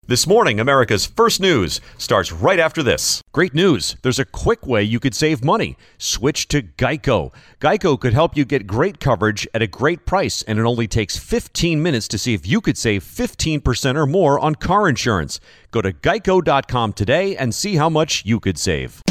This morning, America's First News starts right after this. Great news. There's a quick way you could save money. Switch to Geico. Geico could help you get great coverage at a great price, and it only takes 15 minutes to see if you could save 15% or more on car insurance. Go to geico.com today and see how much you could save.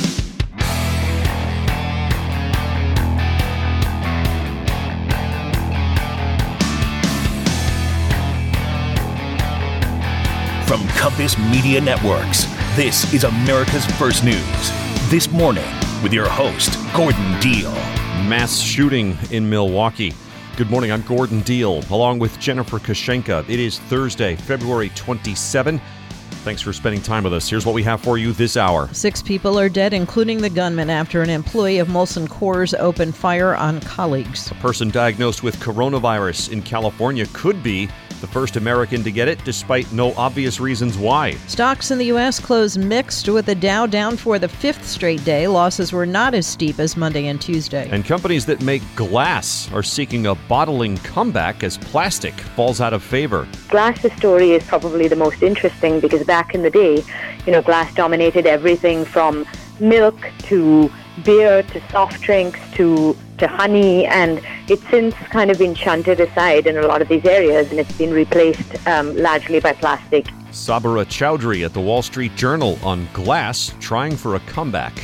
From Compass Media Networks, this is America's First News. This morning, with your host, Gordon Deal. Mass shooting in Milwaukee. Good morning, I'm Gordon Deal, along with Jennifer Kashenka. It is Thursday, February 27. Thanks for spending time with us. Here's what we have for you this hour. 6 people are dead, including the gunman, after an employee of Molson Coors opened fire on colleagues. A person diagnosed with coronavirus in California could be the first American to get it, despite no obvious reasons why. Stocks in the U.S. closed mixed, with the Dow down for the 5th straight day. Losses were not as steep as Monday and Tuesday. And companies that make glass are seeking a bottling comeback as plastic falls out of favor. Glass's story is probably the most interesting because back in the day, glass dominated everything from milk to beer to soft drinks to honey, and it's since kind of been shunted aside in a lot of these areas, and it's been replaced largely by plastic. Sabra Chowdhury at the Wall Street Journal on glass trying for a comeback.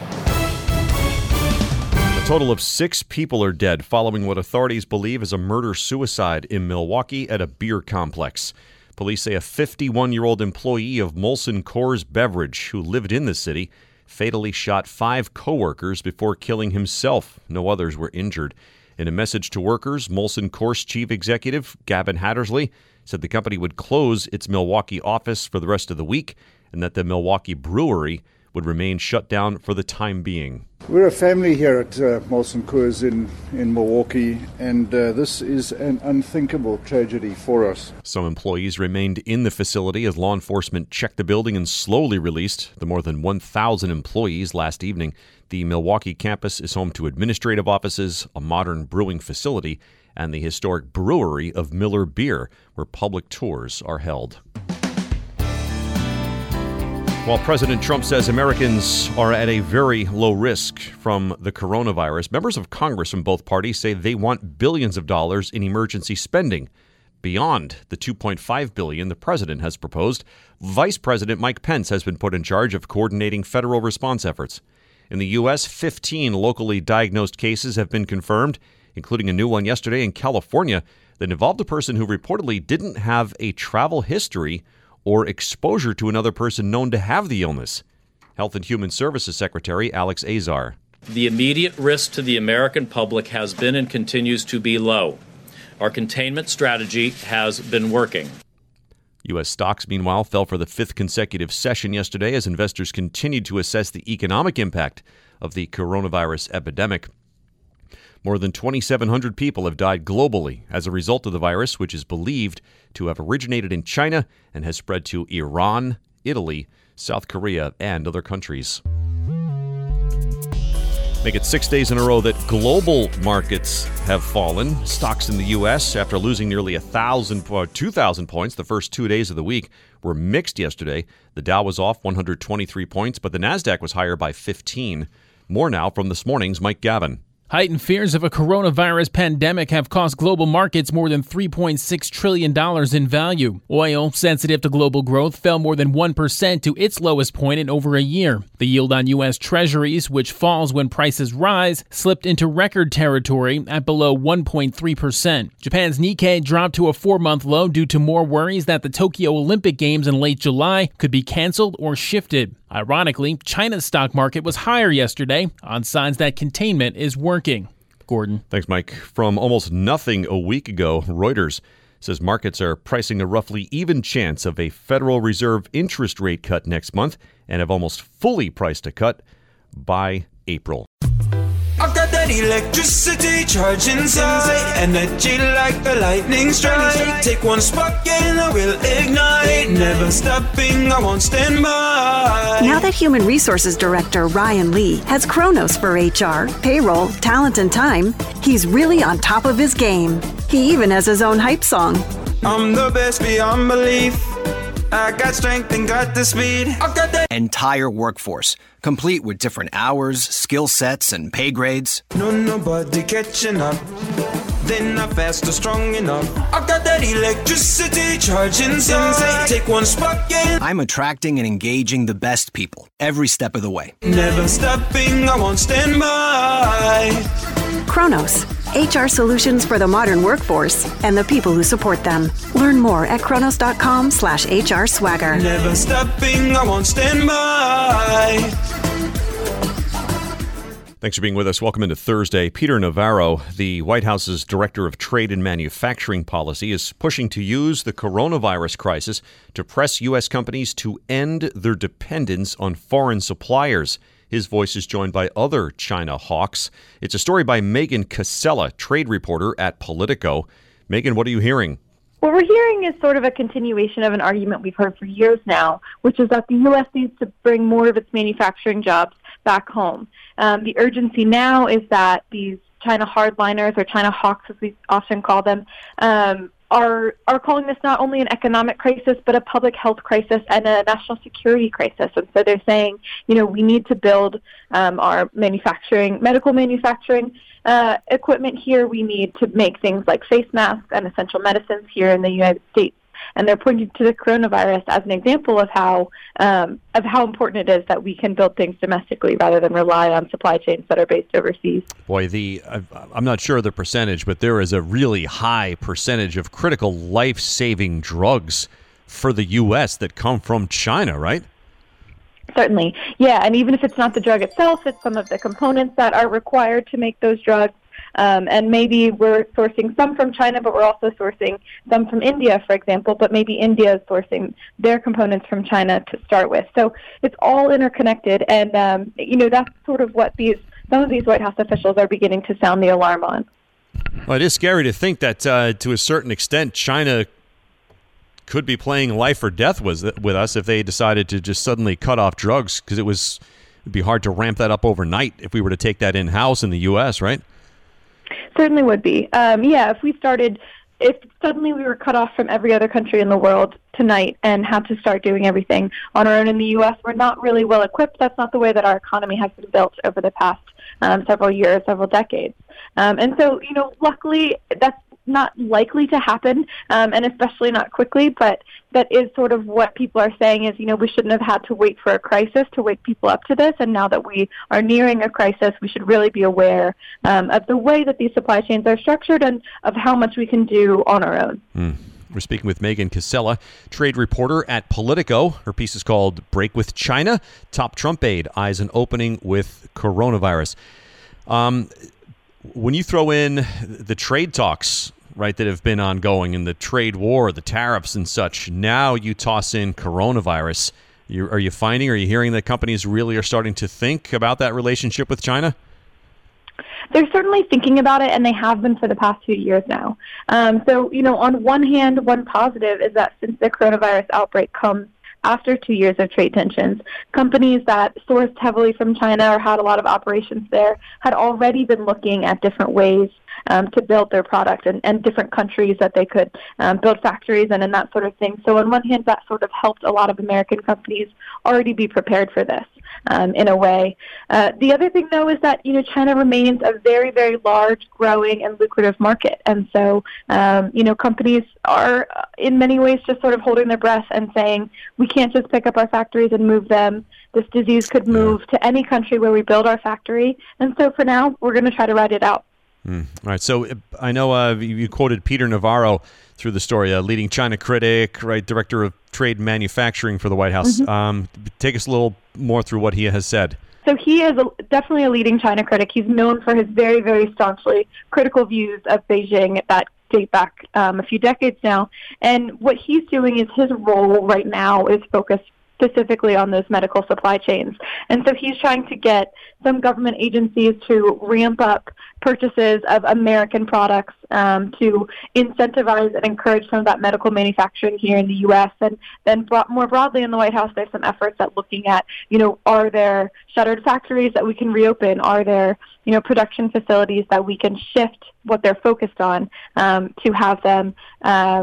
A total of 6 people are dead following what authorities believe is a murder-suicide in Milwaukee at a beer complex. Police say a 51-year-old employee of Molson Coors Beverage who lived in the city fatally shot 5 co-workers before killing himself. No others were injured. In a message to workers, Molson Coors chief executive Gavin Hattersley said the company would close its Milwaukee office for the rest of the week and that the Milwaukee brewery would remain shut down for the time being. We're a family here at Molson Coors in Milwaukee, and this is an unthinkable tragedy for us. Some employees remained in the facility as law enforcement checked the building and slowly released the more than 1,000 employees last evening. The Milwaukee campus is home to administrative offices, a modern brewing facility, and the historic brewery of Miller Beer, where public tours are held. While President Trump says Americans are at a very low risk from the coronavirus, members of Congress from both parties say they want billions of dollars in emergency spending beyond the $2.5 billion the president has proposed. Vice President Mike Pence has been put in charge of coordinating federal response efforts. In the U.S., 15 locally diagnosed cases have been confirmed, including a new one yesterday in California that involved a person who reportedly didn't have a travel history or exposure to another person known to have the illness. Health and Human Services Secretary Alex Azar. The immediate risk to the American public has been and continues to be low. Our containment strategy has been working. U.S. stocks, meanwhile, fell for the 5th consecutive session yesterday as investors continued to assess the economic impact of the coronavirus epidemic. More than 2,700 people have died globally as a result of the virus, which is believed to have originated in China and has spread to Iran, Italy, South Korea, and other countries. Make it 6 days in a row that global markets have fallen. Stocks in the U.S., after losing nearly 2,000 points the first 2 days of the week, were mixed yesterday. The Dow was off 123 points, but the Nasdaq was higher by 15. More now from this morning's Mike Gavin. Heightened fears of a coronavirus pandemic have cost global markets more than $3.6 trillion in value. Oil, sensitive to global growth, fell more than 1% to its lowest point in over a year. The yield on U.S. Treasuries, which falls when prices rise, slipped into record territory at below 1.3%. Japan's Nikkei dropped to a 4-month low due to more worries that the Tokyo Olympic Games in late July could be canceled or shifted. Ironically, China's stock market was higher yesterday on signs that containment is working. Gordon. Thanks, Mike. From almost nothing a week ago, Reuters says markets are pricing a roughly even chance of a Federal Reserve interest rate cut next month and have almost fully priced a cut by April. I've got that electricity charging inside, energy like a lightning strike. Take one spark and I will ignite. Never stopping, I won't stand by. Now that Human Resources Director Ryan Lee has Kronos for HR, payroll, talent, and time, he's really on top of his game. He even has his own hype song. I'm the best beyond belief. I got strength and got the speed. I got that entire workforce, complete with different hours, skill sets, and pay grades. Nobody catching up. They're not fast or strong enough. I got that electricity charging inside. Take one spark, yeah. I'm attracting and engaging the best people every step of the way. Never stopping, I won't stand by. Kronos, HR solutions for the modern workforce and the people who support them. Learn more at kronos.com/HR swagger. Never stopping, I won't stand by. Thanks for being with us. Welcome into Thursday. Peter Navarro, the White House's Director of Trade and Manufacturing Policy, is pushing to use the coronavirus crisis to press U.S. companies to end their dependence on foreign suppliers. His voice is joined by other China hawks. It's a story by Megan Casella, trade reporter at Politico. Megan, what are you hearing? What we're hearing is sort of a continuation of an argument we've heard for years now, which is that the U.S. needs to bring more of its manufacturing jobs back home. The urgency now is that these China hardliners, or China hawks as we often call them, are calling this not only an economic crisis, but a public health crisis and a national security crisis. And so they're saying, we need to build our medical manufacturing equipment here. We need to make things like face masks and essential medicines here in the United States. And they're pointing to the coronavirus as an example of how important it is that we can build things domestically rather than rely on supply chains that are based overseas. Boy, I'm not sure of the percentage, but there is a really high percentage of critical life-saving drugs for the U.S. that come from China, right? Certainly, yeah. And even if it's not the drug itself, it's some of the components that are required to make those drugs. And maybe we're sourcing some from China, but we're also sourcing some from India, for example, but maybe India is sourcing their components from China to start with. So it's all interconnected, and, that's sort of what some of these White House officials are beginning to sound the alarm on. Well, it is scary to think that, to a certain extent, China could be playing life or death with us if they decided to just suddenly cut off drugs, because it'd be hard to ramp that up overnight if we were to take that in-house in the U.S., right? Certainly would be. If suddenly we were cut off from every other country in the world tonight and had to start doing everything on our own in the U.S., we're not really well equipped. That's not the way that our economy has been built over the past several years, several decades. And so, luckily, that's not likely to happen, and especially not quickly, but that is sort of what people are saying is, we shouldn't have had to wait for a crisis to wake people up to this, and now that we are nearing a crisis, we should really be aware of the way that these supply chains are structured and of how much we can do on our own. We're speaking with Megan Casella, trade reporter at Politico. Her piece is called Break with China. Top Trump aide eyes an opening with coronavirus. When you throw in the trade talks, right, that have been ongoing, and the trade war, the tariffs and such, now you toss in coronavirus. Are you hearing that companies really are starting to think about that relationship with China? They're certainly thinking about it, and they have been for the past few years now. So, on one hand, one positive is that since the coronavirus outbreak comes after 2 years of trade tensions, companies that sourced heavily from China or had a lot of operations there had already been looking at different ways to build their product and different countries that they could build factories in and that sort of thing. So on one hand, that sort of helped a lot of American companies already be prepared for this in a way. The other thing, though, is that, China remains a very, very large, growing, and lucrative market. And so, companies are in many ways just sort of holding their breath and saying, we can't just pick up our factories and move them. This disease could move to any country where we build our factory. And so for now, we're going to try to ride it out. All right. So I know you quoted Peter Navarro through the story, a leading China critic, right, director of trade and manufacturing for the White House. Mm-hmm. Take us a little more through what he has said. So he is definitely a leading China critic. He's known for his very, very staunchly critical views of Beijing that date back a few decades now. And what he's doing is his role right now is focused specifically on those medical supply chains. And so he's trying to get some government agencies to ramp up purchases of American products to incentivize and encourage some of that medical manufacturing here in the U.S. And then more broadly in the White House, there's some efforts at looking at, are there shuttered factories that we can reopen? Are there, production facilities that we can shift what they're focused on to have them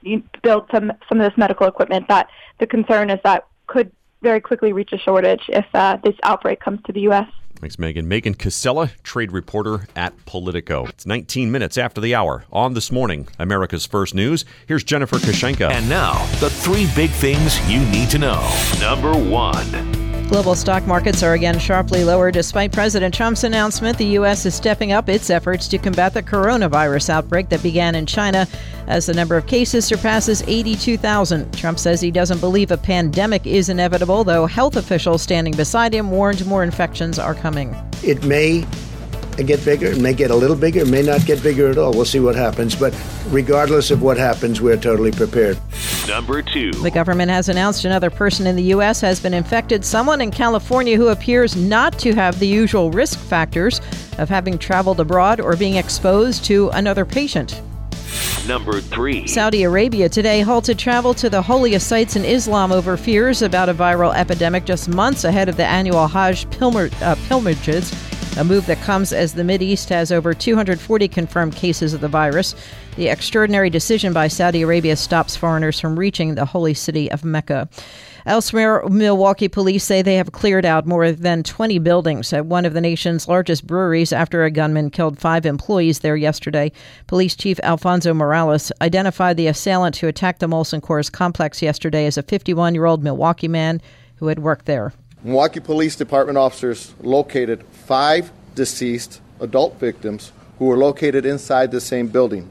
build some of this medical equipment that the concern is that could very quickly reach a shortage if this outbreak comes to the U.S. Thanks, Megan. Megan Casella, trade reporter at Politico. It's 19 minutes after the hour on This Morning, America's First News. Here's Jennifer Kushenka. And now, the 3 big things you need to know. Number 1. Global stock markets are again sharply lower despite President Trump's announcement the U.S. is stepping up its efforts to combat the coronavirus outbreak that began in China as the number of cases surpasses 82,000. Trump says he doesn't believe a pandemic is inevitable, though health officials standing beside him warned more infections are coming. It may get bigger, it may get a little bigger, it may not get bigger at all. We'll see what happens. But regardless of what happens, we're totally prepared. Number 2. The government has announced another person in the U.S. has been infected, someone in California who appears not to have the usual risk factors of having traveled abroad or being exposed to another patient. Number 3. Saudi Arabia today halted travel to the holiest sites in Islam over fears about a viral epidemic just months ahead of the annual Hajj pilgrimages, a move that comes as the Mideast has over 240 confirmed cases of the virus. The extraordinary decision by Saudi Arabia stops foreigners from reaching the holy city of Mecca. Elsewhere, Milwaukee police say they have cleared out more than 20 buildings at one of the nation's largest breweries after a gunman killed 5 employees there yesterday. Police Chief Alfonso Morales identified the assailant who attacked the Molson Coors complex yesterday as a 51-year-old Milwaukee man who had worked there. Milwaukee Police Department officers located 5 deceased adult victims who were located inside the same building.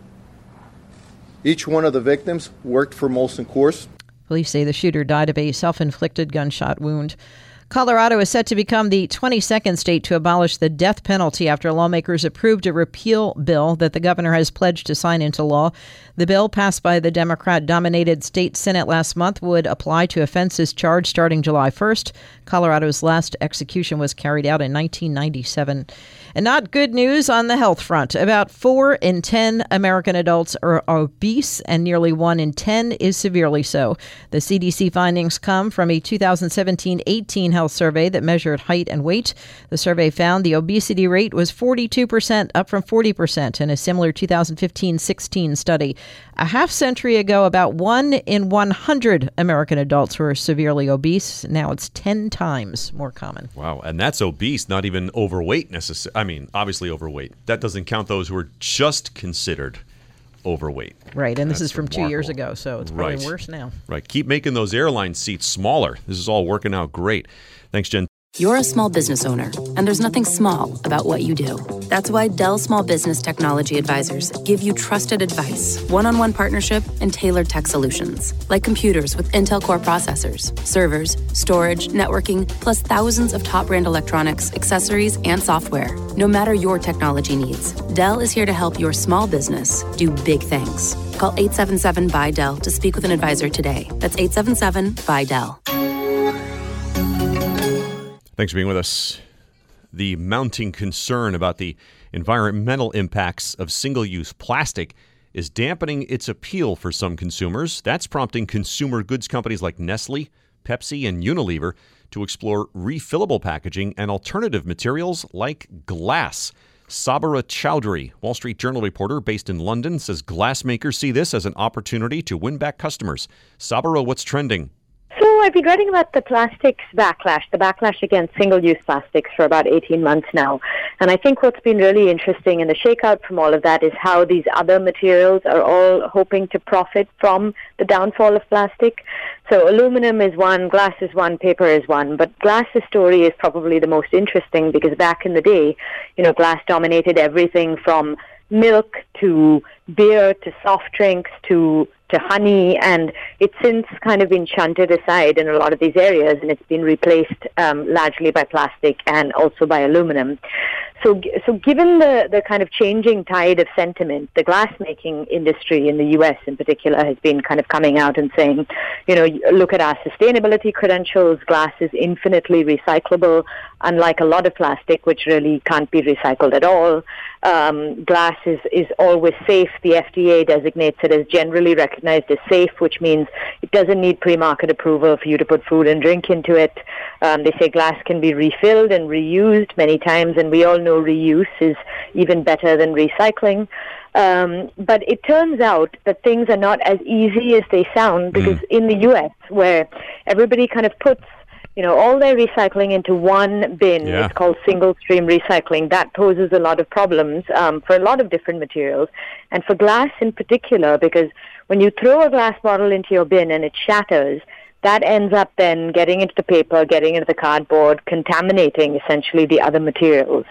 Each one of the victims worked for Molson Coors. Police say the shooter died of a self-inflicted gunshot wound. Colorado is set to become the 22nd state to abolish the death penalty after lawmakers approved a repeal bill that the governor has pledged to sign into law. The bill, passed by the Democrat-dominated state Senate last month, would apply to offenses charged starting July 1st. Colorado's last execution was carried out in 1997. And not good news on the health front. About 4 in 10 American adults are obese, and nearly 1 in 10 is severely so. The CDC findings come from a 2017-18 health survey that measured height and weight. The survey found the obesity rate was 42%, up from 40% in a similar 2015-16 study. A half century ago, about 1 in 100 American adults were severely obese. Now it's 10 times more common. Wow, and that's obese, not even overweight necessarily. I mean, obviously overweight. That doesn't count those who are just considered overweight. Right, and this That's is from remarkable. 2 years ago, so it's probably worse now. Right, keep making those airline seats smaller. This is all working out great. Thanks, Jen. You're a small business owner, and there's nothing small about what you do. That's why Dell Small Business Technology Advisors give you trusted advice, one-on-one partnership, and tailored tech solutions, like computers with Intel Core processors, servers, storage, networking, plus thousands of top-brand electronics, accessories, and software. No matter your technology needs, Dell is here to help your small business do big things. Call 877-BUY-DELL to speak with an advisor today. That's 877-BUY-DELL. Thanks for being with us. The mounting concern about the environmental impacts of single-use plastic is dampening its appeal for some consumers. That's prompting consumer goods companies like Nestle, Pepsi, and Unilever to explore refillable packaging and alternative materials like glass. Sabara Chowdhury, Wall Street Journal reporter based in London, says glass makers see this as an opportunity to win back customers. Sabara, what's trending? So I've been writing about the plastics backlash, the backlash against single-use plastics for about 18 months now. And I think what's been really interesting and the shakeout from all of that is how these other materials are all hoping to profit from the downfall of plastic. So aluminum is one, glass is one, paper is one. But glass's story is probably the most interesting because back in the day, glass dominated everything from milk to beer to soft drinks to honey, and it's since kind of been shunted aside in a lot of these areas, and it's been replaced largely by plastic and also by aluminum. So given the kind of changing tide of sentiment, the glass-making industry in the U.S. in particular has been kind of coming out and saying, look at our sustainability credentials. Glass is infinitely recyclable, unlike a lot of plastic, which really can't be recycled at all. Glass is always safe. The FDA designates it as generally recognized as safe, which means it doesn't need pre-market approval for you to put food and drink into it. They say glass can be refilled and reused many times, and we all know know reuse is even better than recycling. But it turns out that things are not as easy as they sound, because in the U.S., where everybody kind of puts all their recycling into one bin, it's called single-stream recycling, that poses a lot of problems for a lot of different materials, and for glass in particular, because when you throw a glass bottle into your bin and it shatters, that ends up then getting into the paper, getting into the cardboard, contaminating essentially the other materials.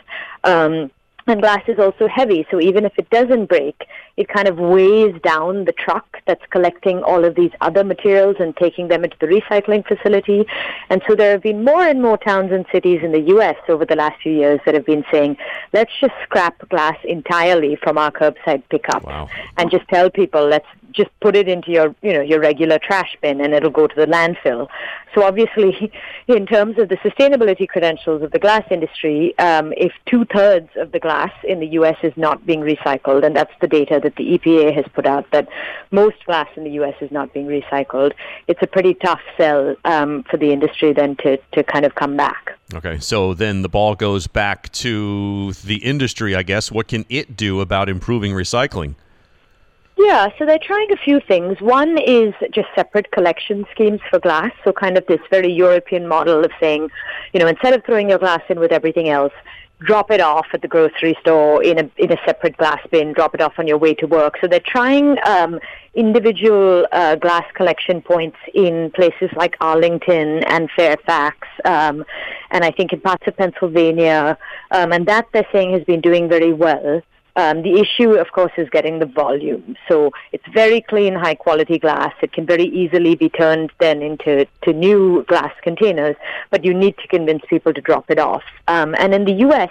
And glass is also heavy, so even if it doesn't break, it kind of weighs down the truck that's collecting all of these other materials and taking them into the recycling facility. And so there have been more and more towns and cities in the U.S. over the last few years that have been saying, let's just scrap glass entirely from our curbside pickup and just tell people, let's just put it into your regular trash bin and it'll go to the landfill. So obviously, in terms of the sustainability credentials of the glass industry, if 2/3 of the glass in the U.S. is not being recycled, and that's the data that the EPA has put out, that most glass in the U.S. is not being recycled, it's a pretty tough sell for the industry then to kind of come back. Okay, so then the ball goes back to the industry, I guess. What can it do about improving recycling? Yeah, so they're trying a few things. One is just separate collection schemes for glass, so kind of this very European model of saying, instead of throwing your glass in with everything else, drop it off at the grocery store in a separate glass bin, drop it off on your way to work. So they're trying individual glass collection points in places like Arlington and Fairfax, and I think in parts of Pennsylvania, and that they're saying has been doing very well. The issue, of course, is getting the volume. So it's very clean, high-quality glass. It can very easily be turned then into new glass containers, but you need to convince people to drop it off. And in the U.S.,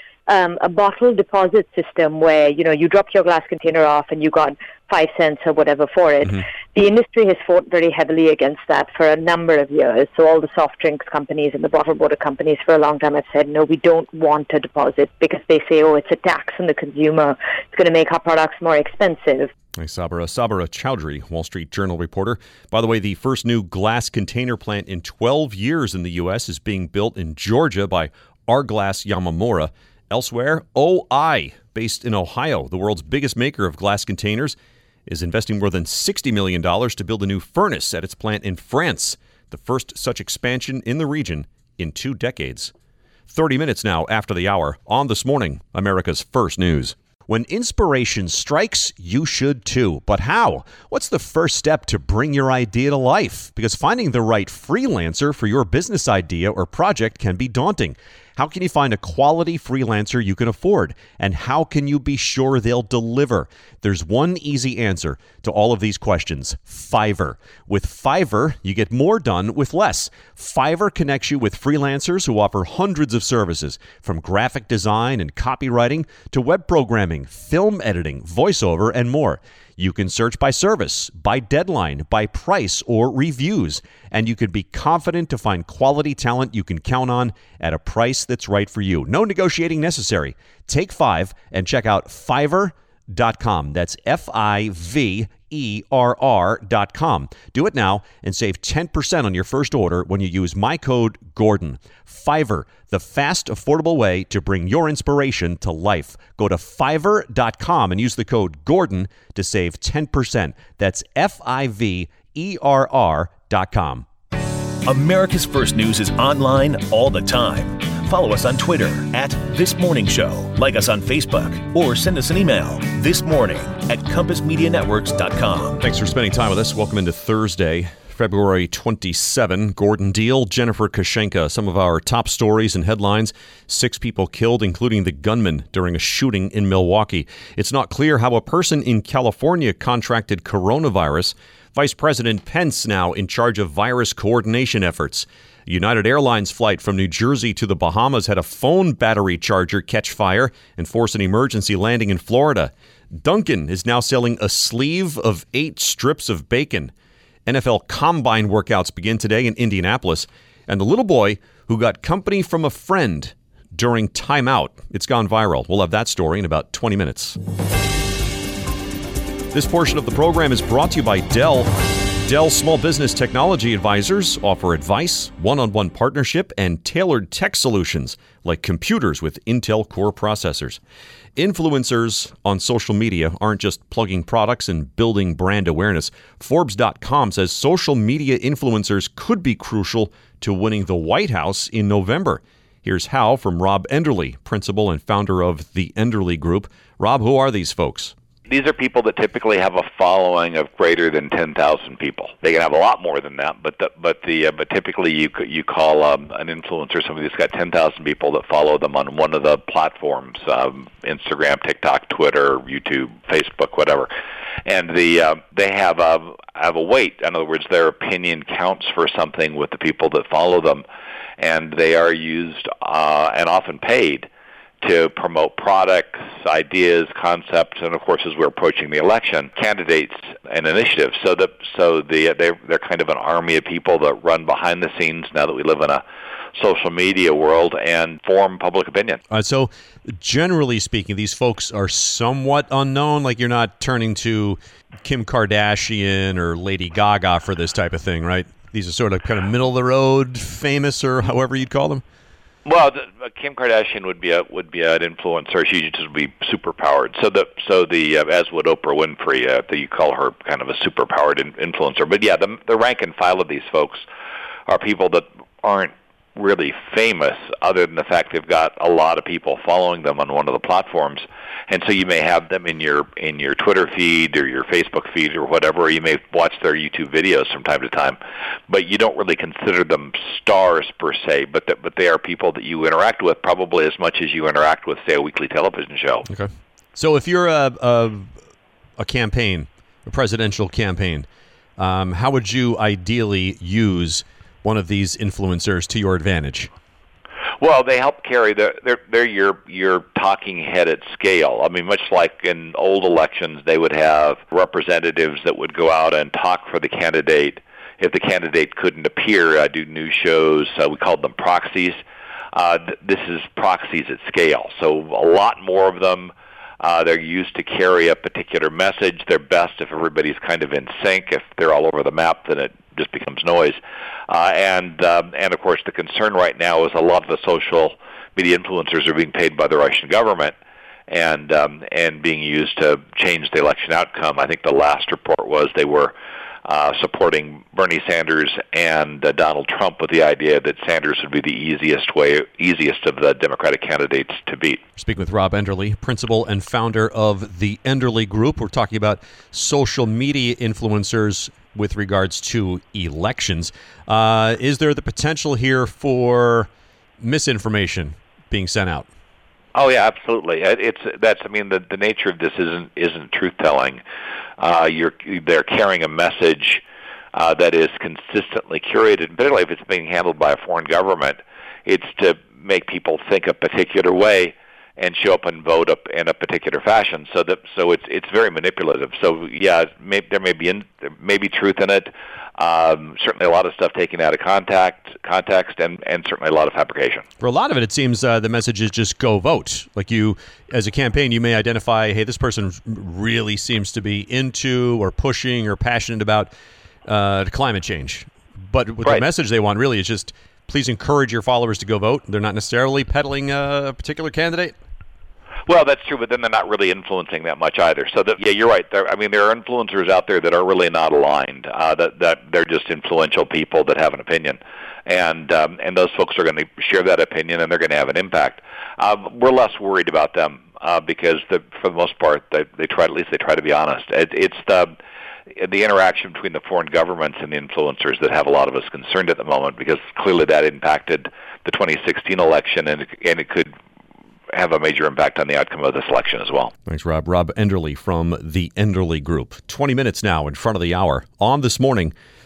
a bottle deposit system where, you drop your glass container off and you got 5 cents or whatever for it. Mm-hmm. The industry has fought very heavily against that for a number of years. So all the soft drinks companies and the bottled water companies for a long time have said, no, we don't want a deposit, because they say, it's a tax on the consumer. It's going to make our products more expensive. Hey, Sabra Chowdhury, Wall Street Journal reporter. By the way, the first new glass container plant in 12 years in the U.S. is being built in Georgia by Arglass Yamamura. Elsewhere, OI, based in Ohio, the world's biggest maker of glass containers, is investing more than $60 million to build a new furnace at its plant in France, the first such expansion in the region in 2 decades. 30 minutes now after the hour on This Morning, America's First News. When inspiration strikes, you should too. But how? What's the first step to bring your idea to life? Because finding the right freelancer for your business idea or project can be daunting. How can you find a quality freelancer you can afford? And how can you be sure they'll deliver? There's one easy answer to all of these questions: Fiverr. With Fiverr, you get more done with less. Fiverr connects you with freelancers who offer hundreds of services, from graphic design and copywriting to web programming, film editing, voiceover, and more. You can search by service, by deadline, by price, or reviews, and you can be confident to find quality talent you can count on at a price that's right for you. No negotiating necessary. Take 5 and check out Fiverr.com. That's Fiverr.com. Do it now and save 10% on your first order when you use my code Gordon. Fiverr, the fast, affordable way to bring your inspiration to life. Go to Fiverr.com and use the code Gordon to save 10%. That's Fiverr.com. America's First News is online all the time. Follow us on Twitter @ThisMorningShow. Like us on Facebook or send us an email thismorning@compassmedianetworks.com. Thanks for spending time with us. Welcome into Thursday, February 27. Gordon Deal, Jennifer Kashenka. Some of our top stories and headlines: 6 people killed, including the gunman during a shooting in Milwaukee. It's not clear how a person in California contracted coronavirus. Vice President Pence now in charge of virus coordination efforts. United Airlines flight from New Jersey to the Bahamas had a phone battery charger catch fire and force an emergency landing in Florida. Dunkin' is now selling a sleeve of 8 strips of bacon. NFL Combine workouts begin today in Indianapolis. And the little boy who got company from a friend during timeout. It's gone viral. We'll have that story in about 20 minutes. This portion of the program is brought to you by Dell. Dell Small Business Technology Advisors offer advice, one-on-one partnership, and tailored tech solutions like computers with Intel Core processors. Influencers on social media aren't just plugging products and building brand awareness. Forbes.com says social media influencers could be crucial to winning the White House in November. Here's how from Rob Enderle, principal and founder of the Enderle Group. Rob, who are these folks? These are people that typically have a following of greater than 10,000 people. They can have a lot more than that, but typically you call an influencer somebody that's got 10,000 people that follow them on one of the platforms, Instagram, TikTok, Twitter, YouTube, Facebook, whatever. And they have a weight. In other words, their opinion counts for something with the people that follow them, and they are used and often paid to promote products, ideas, concepts, and of course, as we're approaching the election, candidates and initiatives. So they're kind of an army of people that run behind the scenes now that we live in a social media world and form public opinion. So generally speaking, these folks are somewhat unknown. Like you're not turning to Kim Kardashian or Lady Gaga for this type of thing, right? These are sort of kind of middle of the road, famous, or however you'd call them. Well, Kim Kardashian would be an influencer. She just would be super powered. So as would Oprah Winfrey, you call her kind of a super powered influencer. But yeah, the rank and file of these folks are people that aren't really famous, other than the fact they've got a lot of people following them on one of the platforms. And so you may have them in your Twitter feed or your Facebook feed or whatever, or you may watch their YouTube videos from time to time, but you don't really consider them stars per se, but they are people that you interact with probably as much as you interact with, say, a weekly television show. Okay. So if you're a campaign, a presidential campaign, how would you ideally use one of these influencers to your advantage? Well, they help carry they're your talking head at scale. I mean, much like in old elections, they would have representatives that would go out and talk for the candidate. If the candidate couldn't appear, do news shows. We called them proxies. This is proxies at scale. So a lot more of them. They're used to carry a particular message. They're best if everybody's kind of in sync. If they're all over the map, then it just becomes noise. And of course, the concern right now is a lot of the social media influencers are being paid by the Russian government and being used to change the election outcome. I think the last report was they were supporting Bernie Sanders and Donald Trump with the idea that Sanders would be the easiest of the Democratic candidates to beat. Speaking with Rob Enderle, principal and founder of the Enderle Group. We're talking about social media influencers with regards to elections. Is there the potential here for misinformation being sent out? Oh yeah, absolutely. The nature of this isn't truth telling. They're carrying a message that is consistently curated, particularly if it's being handled by a foreign government. It's to make people think a particular way and show up and vote up in a particular fashion. So it's very manipulative. So yeah, there may be truth in it. Certainly a lot of stuff taken out of context, and certainly a lot of fabrication. For a lot of it, it seems the message is just go vote. Like you, as a campaign, you may identify, hey, this person really seems to be into or pushing or passionate about climate change. But what the message they want really is just, please encourage your followers to go vote. They're not necessarily peddling a particular candidate. Well, that's true, but then they're not really influencing that much either. So, yeah, you're right. There are influencers out there that are really not aligned. That they're just influential people that have an opinion, and those folks are going to share that opinion, and they're going to have an impact. We're less worried about them because, for the most part, they try to be honest. It's the interaction between the foreign governments and the influencers that have a lot of us concerned at the moment, because clearly that impacted the 2016 election, and it could have a major impact on the outcome of this election as well. Thanks, Rob. Rob Enderle from the Enderle Group. 20 minutes now in front of the hour. On This Morning,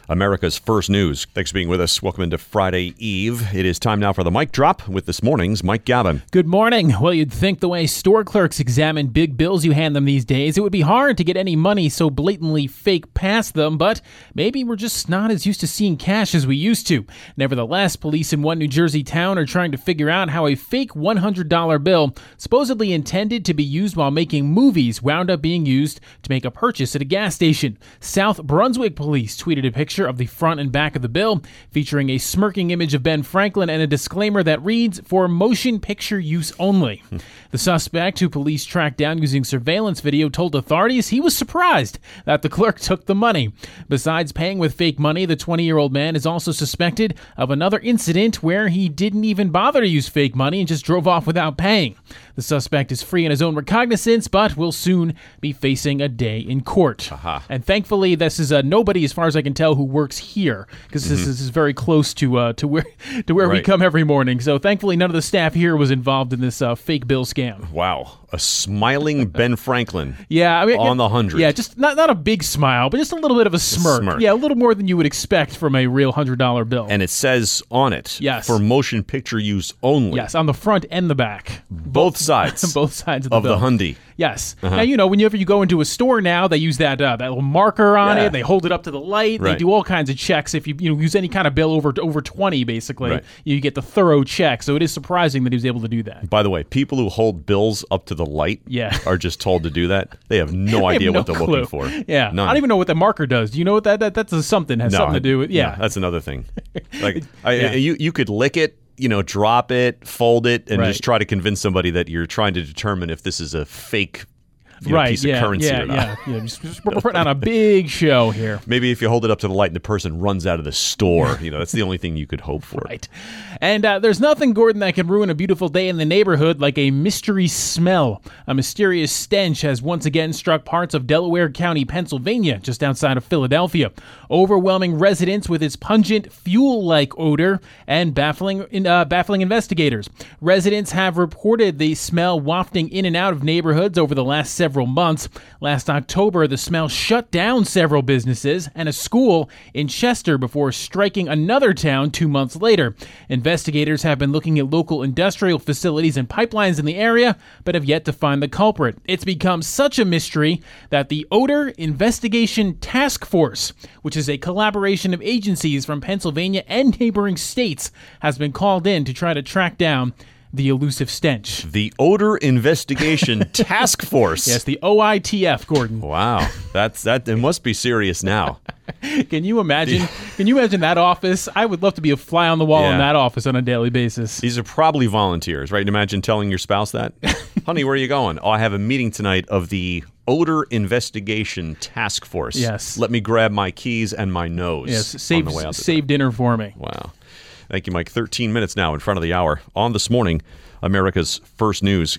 America's First News. Thanks for being with us. Welcome into Friday Eve. It is time now for the Mic Drop with this morning's Mike Gavin. Good morning. Well, you'd think the way store clerks examine big bills you hand them these days, it would be hard to get any money so blatantly fake past them, but maybe we're just not as used to seeing cash as we used to. Nevertheless, police in one New Jersey town are trying to figure out how a fake $100 bill, supposedly intended to be used while making movies, wound up being used to make a purchase at a gas station. South Brunswick police tweeted a picture of the front and back of the bill, featuring a smirking image of Ben Franklin and a disclaimer that reads, "For motion picture use only." The suspect, who police tracked down using surveillance video, told authorities he was surprised that the clerk took the money. Besides paying with fake money, the 20-year-old man is also suspected of another incident where he didn't even bother to use fake money and just drove off without paying. The suspect is free on his own recognizance, but will soon be facing a day in court. And thankfully, this is nobody, as far as I can tell, who works here, because this is very close to where we come every morning. So thankfully, none of the staff here was involved in this fake bill scam. Wow. A smiling Ben Franklin on the 100. Yeah, just not a big smile, but just a little bit of a smirk. Yeah, a little more than you would expect from a real $100 bill. And it says on it, for motion picture use only. Yes, on the front and the back. Both sides. Both sides of the bill. The Hyundai. Yes. Now, whenever you go into a store now, they use that little marker on it. They hold it up to the light. They do all kinds of checks. If you use any kind of bill over 20, basically, you get the thorough check. So it is surprising that he was able to do that. By the way, people who hold bills up to the light are just told to do that. They have no idea what they're looking for. Yeah. None. I don't even know what the marker does. Do you know what that's something has something to do with? Yeah. No, that's another thing. Like you could lick it, drop it, fold it, and just try to convince somebody that you're trying to determine if this is a fake piece of currency or not. Just we're putting on a big show here. Maybe if you hold it up to the light and the person runs out of the store, that's the only thing you could hope for. Right. And there's nothing, Gordon, that can ruin a beautiful day in the neighborhood like a mystery smell. A mysterious stench has once again struck parts of Delaware County, Pennsylvania, just outside of Philadelphia, overwhelming residents with its pungent fuel-like odor and baffling investigators. Residents have reported the smell wafting in and out of neighborhoods over the last several months. Last October, the smell shut down several businesses and a school in Chester before striking another town 2 months later. Investigators have been looking at local industrial facilities and pipelines in the area, but have yet to find the culprit. It's become such a mystery that the Odor Investigation Task Force, which is a collaboration of agencies from Pennsylvania and neighboring states, has been called in to try to track down the elusive stench. The Odor Investigation Task Force. Yes, the OITF, Gordon. Wow. That it must be serious now. Can you imagine? Can you imagine that office? I would love to be a fly on the wall in that office on a daily basis. These are probably volunteers, right? Imagine telling your spouse that. Honey, where are you going? Oh, I have a meeting tonight of the Odor Investigation Task Force. Yes. Let me grab my keys and my nose. Yes, save dinner for me. Wow. Thank you, Mike. 13 minutes now in front of the hour. On this morning, America's First News.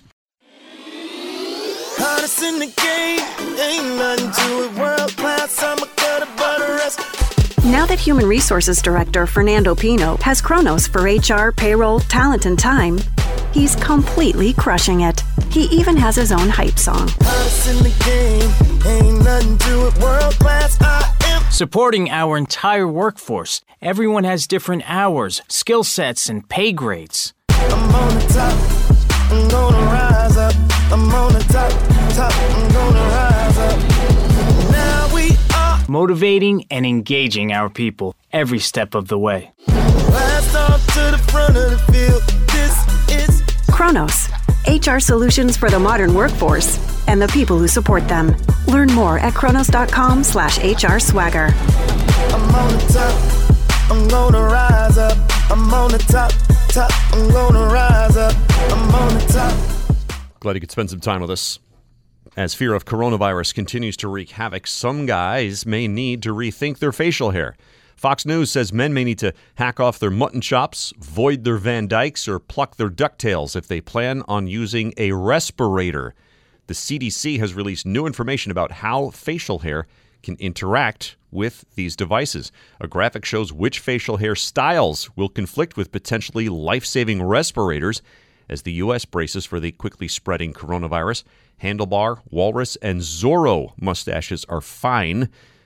Hottest in the game, ain't nothing to it, world class, I'm a gutter butter rest. Now that Human Resources Director Fernando Pino has Kronos for HR, payroll, talent, and time, he's completely crushing it. He even has his own hype song. Hottest in the game, ain't nothing to it, world class, I am. Supporting our entire workforce. Everyone has different hours, skill sets, and pay grades. I'm on the top, I'm gonna rise up. I'm on the top, I'm gonna rise up. Now we are motivating and engaging our people every step of the way. Blast off to the front of the field. This is Kronos, HR solutions for the modern workforce and the people who support them. Learn more at kronos.com/HR swagger. I'm on the top, I'm gonna rise up. I'm on the top, I'm gonna rise up. I'm on the top. Glad you could spend some time with us. As fear of coronavirus continues to wreak havoc, some guys may need to rethink their facial hair. Fox News says men may need to hack off their mutton chops, void their Van Dykes, or pluck their ducktails if they plan on using a respirator. The CDC has released new information about how facial hair can interact with these devices. A graphic shows which facial hair styles will conflict with potentially life-saving respirators as the U.S. braces for the quickly spreading coronavirus. Handlebar, Walrus, and Zorro mustaches are fine,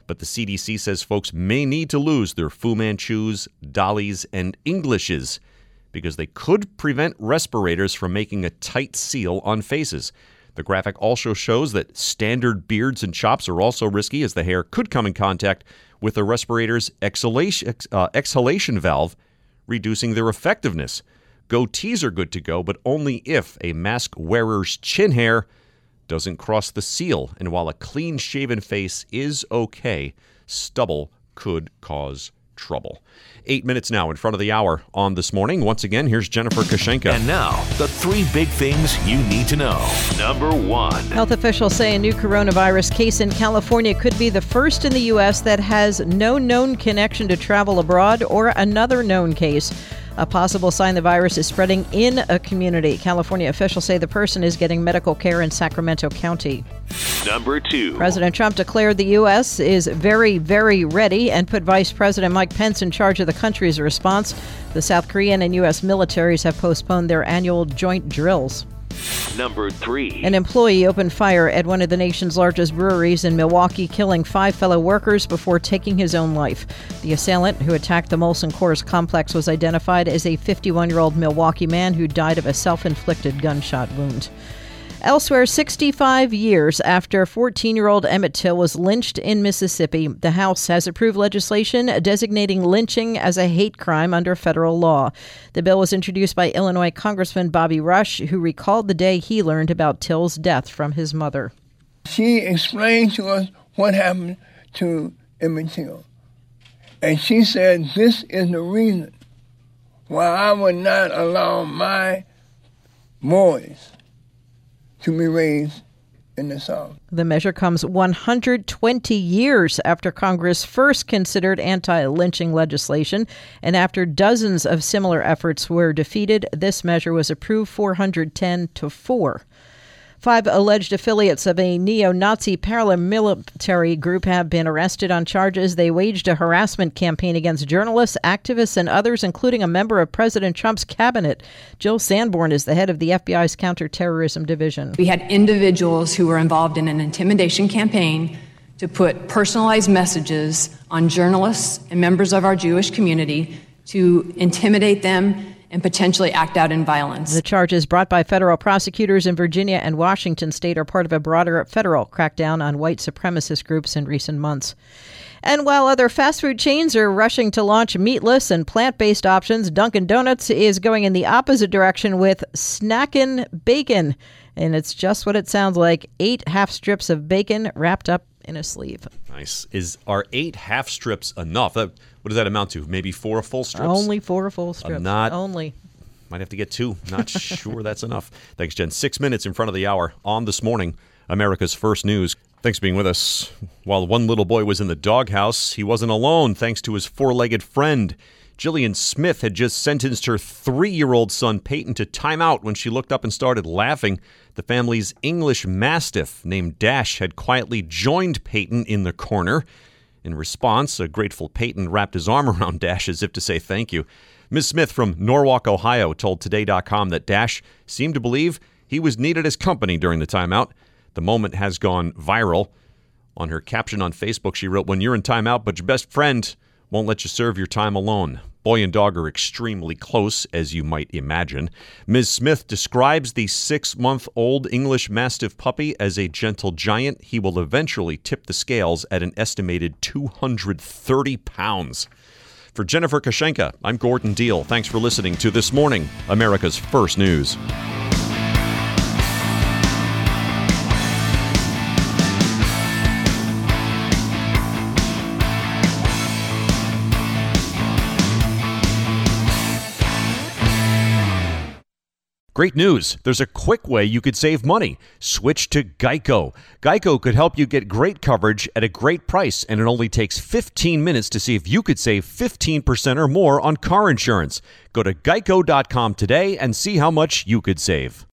But the CDC says folks may need to lose their Fu Manchus, Dollies, and Englishes because they could prevent respirators from making a tight seal on faces. The graphic also shows that standard beards and chops are also risky, as the hair could come in contact with the respirator's exhalation valve, reducing their effectiveness. Goatees are good to go, but only if a mask wearer's chin hair doesn't cross the seal. And while a clean-shaven face is okay, stubble could cause trouble. 8 minutes now in front of the hour on This Morning. Once again, here's Jennifer Kushenka. And now, the 3 big things you need to know. Number 1. Health officials say a new coronavirus case in California could be the first in the U.S. that has no known connection to travel abroad or another known case. A possible sign the virus is spreading in a community. California officials say the person is getting medical care in Sacramento County. Number 2. President Trump declared the U.S. is very, very ready and put Vice President Mike Pence in charge of the country's response. The South Korean and U.S. militaries have postponed their annual joint drills. Number 3. An employee opened fire at one of the nation's largest breweries in Milwaukee, killing 5 fellow workers before taking his own life. The assailant who attacked the Molson Coors complex was identified as a 51-year-old Milwaukee man who died of a self-inflicted gunshot wound. Elsewhere, 65 years after 14-year-old Emmett Till was lynched in Mississippi, the House has approved legislation designating lynching as a hate crime under federal law. The bill was introduced by Illinois Congressman Bobby Rush, who recalled the day he learned about Till's death from his mother. She explained to us what happened to Emmett Till. And she said, this is the reason why I would not allow my boys to be raised in the South. The measure comes 120 years after Congress first considered anti-lynching legislation, and after dozens of similar efforts were defeated, this measure was approved 410-4. 5 alleged affiliates of a neo-Nazi paramilitary group have been arrested on charges they waged a harassment campaign against journalists, activists, and others, including a member of President Trump's cabinet. Jill Sanborn is the head of the FBI's counterterrorism division. We had individuals who were involved in an intimidation campaign to put personalized messages on journalists and members of our Jewish community to intimidate them and potentially act out in violence. The charges brought by federal prosecutors in Virginia and Washington state are part of a broader federal crackdown on white supremacist groups in recent months. And while other fast food chains are rushing to launch meatless and plant-based options, Dunkin' Donuts is going in the opposite direction with Snackin' Bacon. And it's just what it sounds like, 8 half strips of bacon wrapped up in a sleeve. Nice. Are 8 half strips enough? What does that amount to? Maybe 4 full strips? Only 4 full strips. Only. Might have to get 2. Not sure that's enough. Thanks, Jen. 6 minutes in front of the hour on This Morning, America's First News. Thanks for being with us. While one little boy was in the doghouse, he wasn't alone thanks to his 4-legged friend. Jillian Smith had just sentenced her 3-year-old son, Peyton, to timeout when she looked up and started laughing. The family's English Mastiff named Dash had quietly joined Peyton in the corner. In response, a grateful Peyton wrapped his arm around Dash as if to say thank you. Ms. Smith from Norwalk, Ohio, told Today.com that Dash seemed to believe he was needed as company during the timeout. The moment has gone viral. On her caption on Facebook, she wrote, "When you're in timeout, but your best friend won't let you serve your time alone." Boy and dog are extremely close, as you might imagine. Ms. Smith describes the 6-month-old English Mastiff puppy as a gentle giant. He will eventually tip the scales at an estimated 230 pounds. For Jennifer Kushenka, I'm Gordon Deal. Thanks for listening to This Morning, America's First News. Great news. There's a quick way you could save money. Switch to Geico. Geico could help you get great coverage at a great price, and it only takes 15 minutes to see if you could save 15% or more on car insurance. Go to geico.com today and see how much you could save.